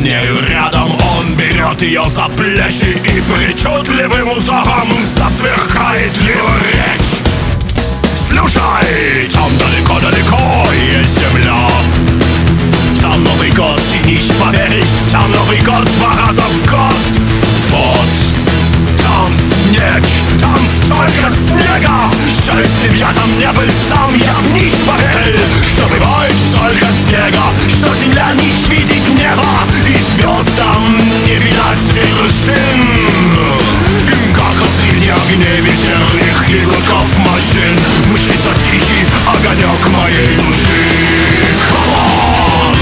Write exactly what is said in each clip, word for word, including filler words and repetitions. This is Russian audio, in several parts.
нею рядом. Он берет ее за плечи и причудливым узором засверкает его речь. Слушай, там далеко-далеко есть земля. Там Новый год, ты не поверишь, там Новый год два раза в год. Вот, там снег, там столько снега, что если б я там не был сам, я б не поверил, что бывает столько снега, что земля не видит неба и звездам не видать вершин. Как среди огней вечерних и гудков машин мчится тихий огонек моей души. Come on!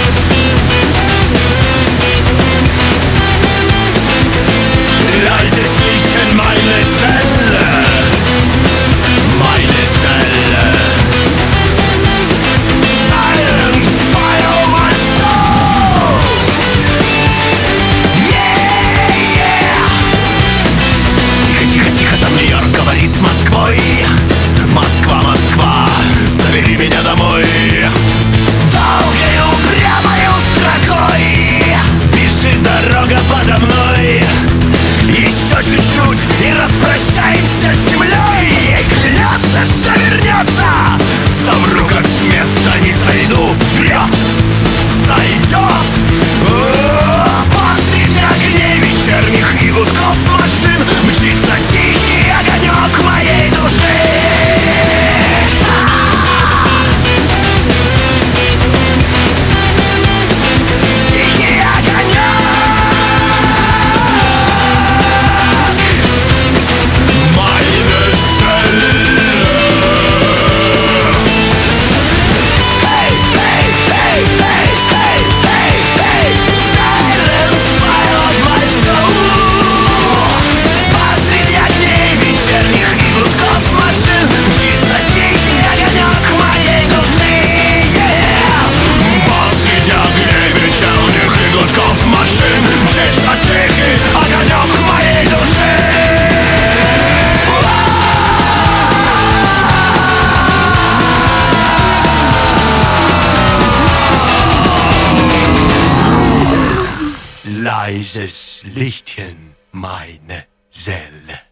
Leise Licht in meine Zelle, meine Zelle. Silent fire my soul. Yeah, yeah. Тихо, тихо, тихо, там Нью-Йорк говорит с Москвой. Москва, Москва, забери меня домой. Долгой упрямой строкой бежит дорога подо мной. Еще чуть-чуть и распрощаемся с землей. Ей клянется, что вернется. Совру, как с места не сойду. Врет, сойдет. Посреди огней вечерних и гудков машин мчится тихий огонек моей души. Тихий огонек. Leises Lichtchen, meine Seele.